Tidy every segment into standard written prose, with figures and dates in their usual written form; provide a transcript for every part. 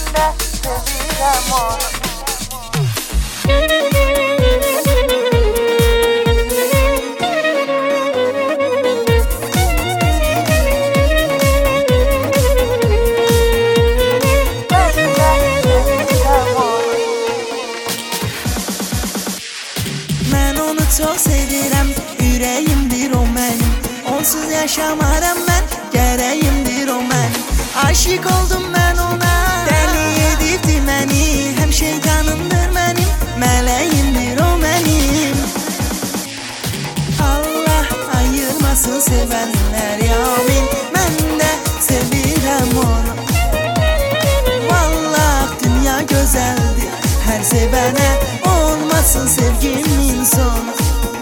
de sevirəm onu. Çok sevirəm, ürəyimdir o mənim. Onsuz yaşamaram mən, gərəyimdir o mənim. Aşık oldum mən ona, dəli edibdi məni. Həm şeytanımdır mənim, mələyimdir o mənim. Allah ayırmasın sevənlər yamin. Mən də sevirəm onu. Vallah dünya gözəldir, hər sevənə olmasın sevgimin sonu.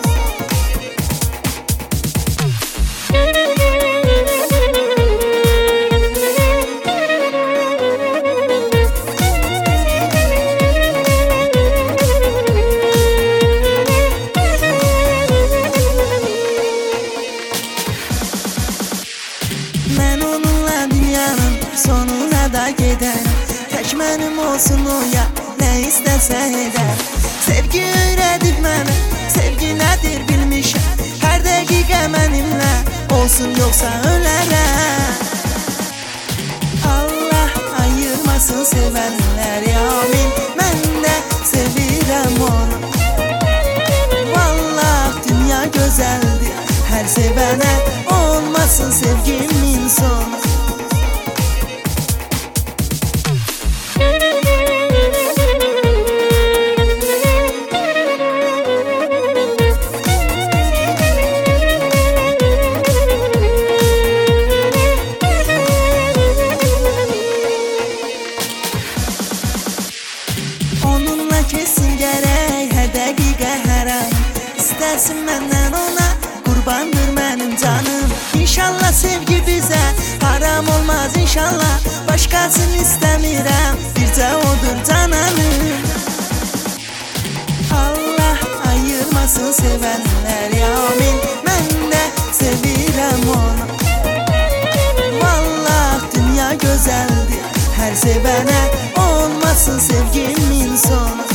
Mən onunla dünyanın sonuna da gedərəm. Tək mənim olsun o ya, nə istəsə edər. Sevgi öyrədib mənə, sevgi nədir bilmişəm. Hər dəqiqə mənimlə olsun, yoxsa ölərəm. Allah ayırmasın sevənlər yamin. Mən də sevirəm onu. Vallah dünya gözəldir, hər sevənə olmasın sevgimin sonu. Onunla kesin gərək hər dəqiqə hər an. İstəsin məndən ona, qurbandır mənim canım. İnşallah sevgi bizə haram olmaz inşallah. Başqasını istəmirəm, bircə odur cananım. Allah ayırmasın sevənlər yamin. Mən də sevirəm onu. Vallah dünya gözəldir, hər sevənə olmasın sevgimin sonu.